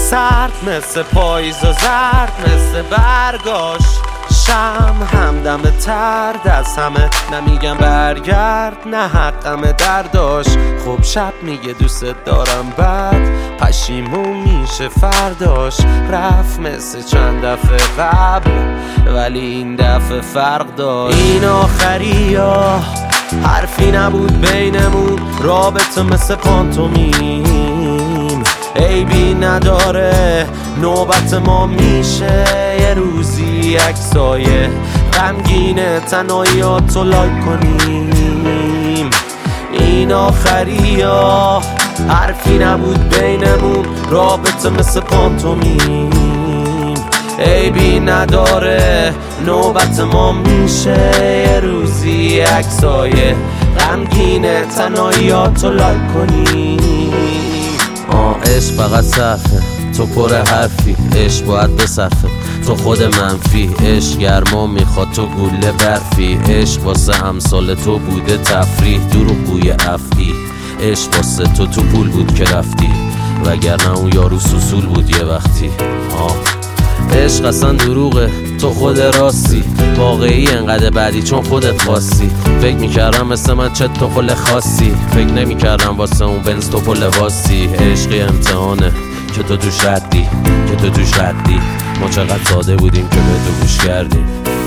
سرد مثل پاییز و زرد مثل برگاش همدم ترد از همه نمیگم برگرد نه حقم درداش خب شب میگه دوست دارم بعد پشیمون میشه فرداش رفت مثل چند دفعه قبل ولی این دفعه فرق داشت این آخری ها حرفی نبود بینمون رابطه مثل پانتومیم عیبی نداره نوبت ما میشه یه روزی عکسای غمگین تنهاییاتو لایک کنیم این آخری ها حرفی نبود بینمون رابطه مثل پانتومیم عیبی نداره نوبت ما میشه یه روزی عکسای غمگین تنهاییاتو لایک کنیم عشق فقط صرفه تو پر حرفی عشق باید بصرفه تو خود منفی عشق گرما میخواد تو گوله برفی عشق واسه امثال تو بوده تفریح دروغ بوی افعی عشق واسه تو پول بود که رفتی وگرنه اون یارو سوسول بود یه وقتی عشق اصلا دروغه تو خود راستی واقعی انقدر بعدی چون خودت خواستی فکر میکردم مثل من چه تو خل خاصی فکر نمیکردم واسه اون بنز تو پل واستی عشقی امتحانه که تو توش ردی ما چقدر ساده بودیم که به تو گوش کردیم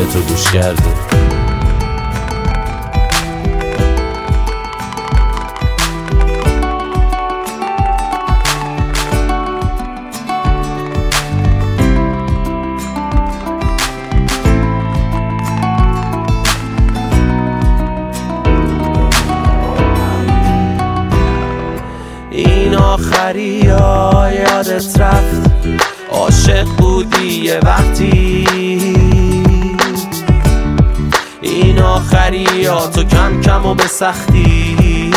این آخری ها یادت رفت عاشق بودی یه وقتی این آخری ها تو کم کم و به سختی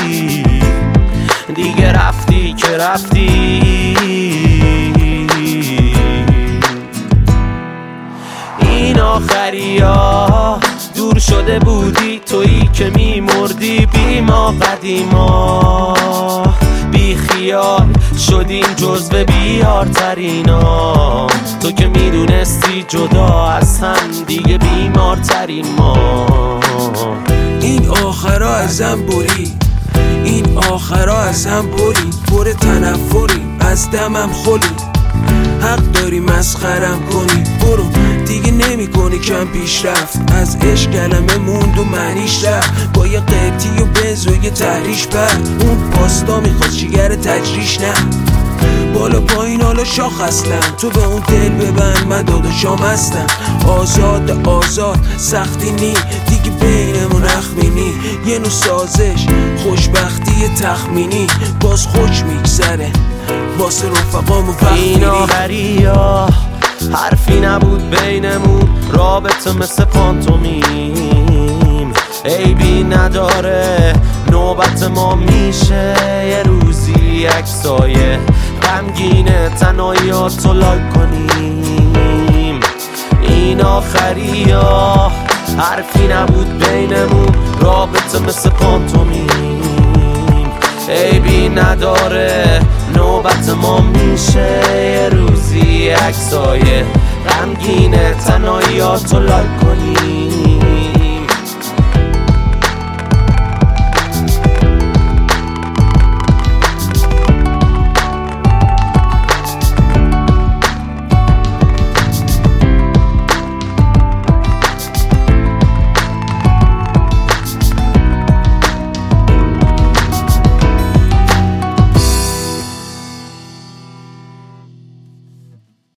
دیگه رفتی که رفتی این آخری ها دور شده بودی تویی که میمردی بی ما قدیما بی خیال شدیم جزو بیارترینا تو که میدونستی جدا از هم دیگه بیمارترین ما این آخرا ازم بری این آخرا ازم بری پر تنفری از دمم خلی حق داری مسخرم کنی برو دیگه نمی کنی کم پیشرفت از عشق کلمه موند و معنیش رفت با یه قیبتی و بنز و یه تحریش بر اون پاستا میخواد شیگر تجریش نه بالا پایین حالا شاخ هستم تو به اون دل ببند من داداشام هستم آزاد سختی نی دیگه بینمون اخمینی یه نوع سازش خوشبختی تخمینی باز خوش میگذره واسه رفقام و این آخری ها حرفی نبود بینمون رابطه مثل پانتومیم عیبی نداره نوبت ما میشه یه روزی عکسای غمگین تنهاییاتو لایک کنیم این آخری ها حرفی نبود بینمون رابطه مثل پانتومیم عیبی نداره نوبت ما میشه یه روزی عکسای غمگین تنهاییاتو لایک کنیم